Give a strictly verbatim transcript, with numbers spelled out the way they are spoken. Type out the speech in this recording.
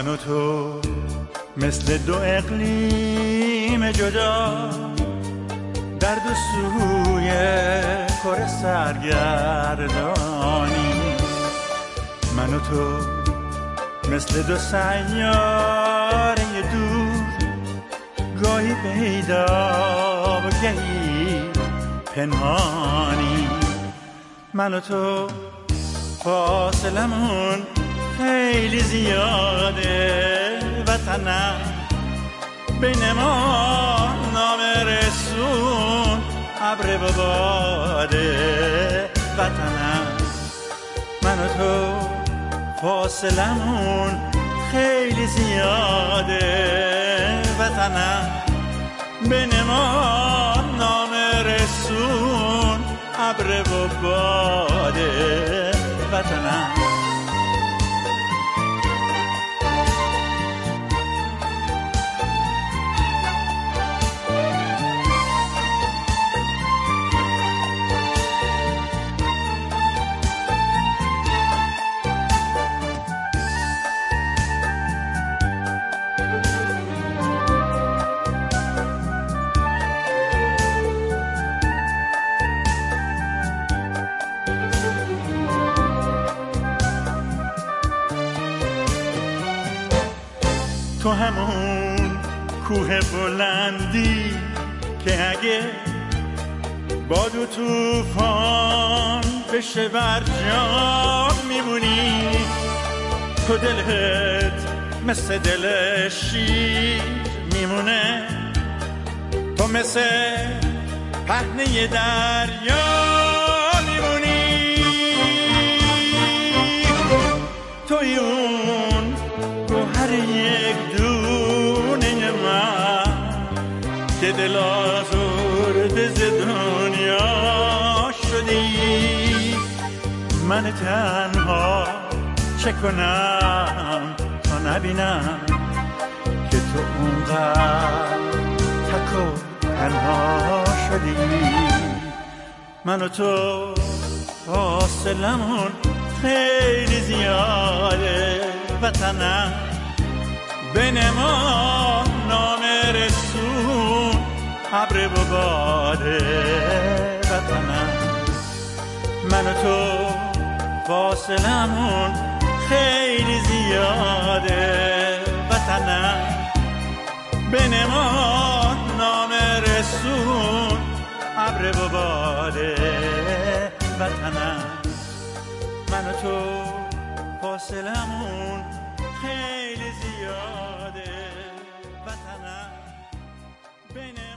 من و تو مثل دو اقلیم جدا در دو سوی کره سرگردانی. من و تو مثل دو سیاره دور، گاهی پیدا و گاهی پنهانی. من و تو فاصلمون خیلی زیاده، وطنم بین ما نامرسون ابر و باده. وطنم من و تو فاصلمون خیلی زیاده، وطنم بین ما نامرسون ابر و باده. وطنم تو همون کوه بلندی که اگه باد و طوفان بشه برجام میمونی. تو دلت مثل دل شیر میمونه، تو مثل پهنه دریا میمونی. توی اون گوهر یک دونه من که دل آزرده ز دنیا شدی. من تنها چه کنم تا نبینم که تو اونقدر تک و تنها شدی. من و تو فاصلمون خیلی زیاده، وطنم بین ما نامرسون ابر و باده. وطنم من و تو فاصلمون خیلی زیاده، وطنم بین ما نامرسون ابر و باده. وطنم من و تو فاصلمون خیلی زیاده، وطنم بین